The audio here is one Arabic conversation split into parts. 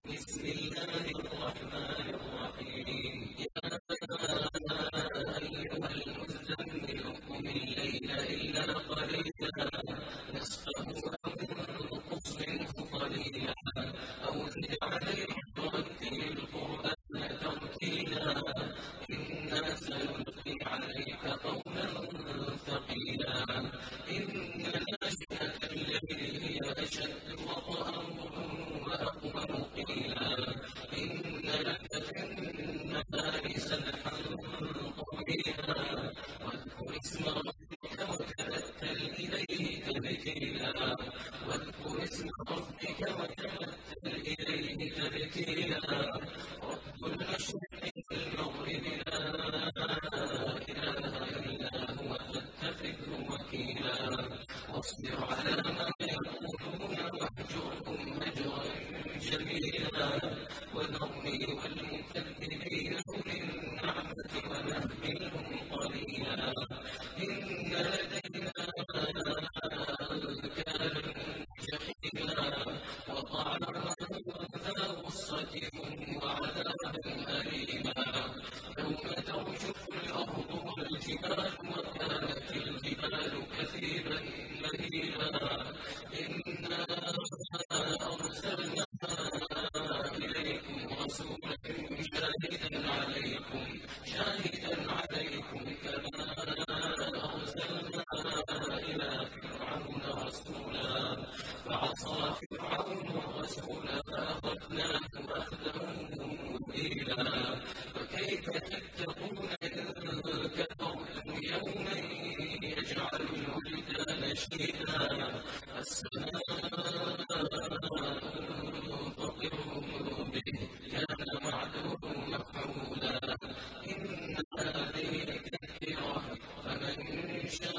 بسم الله الرحمن الرحيم يا أيها المزمل قم الليل إلا قليلا نصفه أو انقص منه قليلا أو زد عليه ورتل القرآن ترتيلا إنا سنلقي عليك قولا ثقيلا إن ناشئة الليل هي أشد وطئا وأقوم قيلا إن لك في النهار سبحا طويلا واذكر اسم ربك وتبتل إليه تبتيلا واذكر اسم ربك وتبتل إليه تبتيلا رب المشرق والمغرب لا إله إلا هو فاتخذه وكيلا واصبر على ما يقولون واهجرهم هجرا جميلا وذرني والمكذبين أولي النعمة ومهلهم قليلا إن لدينا أنكالا جحيما وطعاما ذا غصة وعذابا أليما يوم ترجف الأرض والجبال وكانت الجبال كثيبا مهيلا إنا أرسلنا إليكم رسولا شاهدا عليكم كما أرسلنا إلى فرعون رسولا فعصى فرعون الرسول فأخذناه أخذا وبيلا فكيف تتقون إن كفرتم يوما يجعل الولدان شيبا السماء منفطر به كان وعده مفعولا إن هذه تذكرة فمن شاء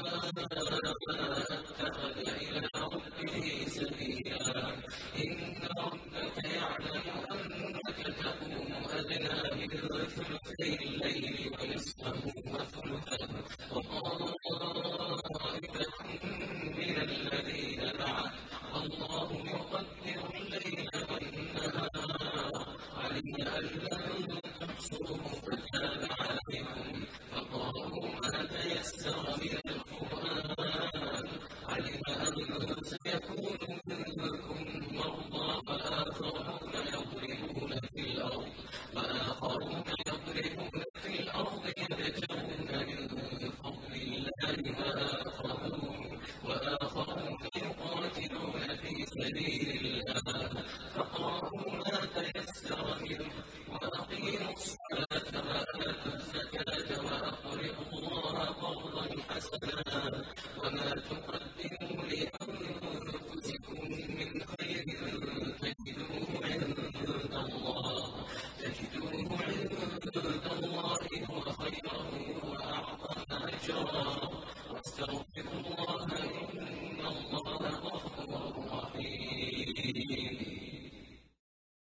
اتخذ إلى ربه سبيلا إن ربك يعلم أنك تقوم أدنى من ثلثي الليل ونصفه وثلثه وطائفة من الذين معه الله يقدر الليل والنهار علم أن لن تحصوه فتاب عليكم فقرأوا ما تيسر من القرآن علم أن سيكون منكم مرضى وآخرون يضربون في الأرض يبتغون من فضل الله وآخرون يقاتلون في سبيل الله فاقرأوا ما تيسر منه وأقيموا الصلاة وآتوا الزكاة وأقرضوا الله قرضا حسنا وما تقدموا لأنفسكم من خير تجدوه عند الله هو خيرا وأعظم أجرا واستغفروا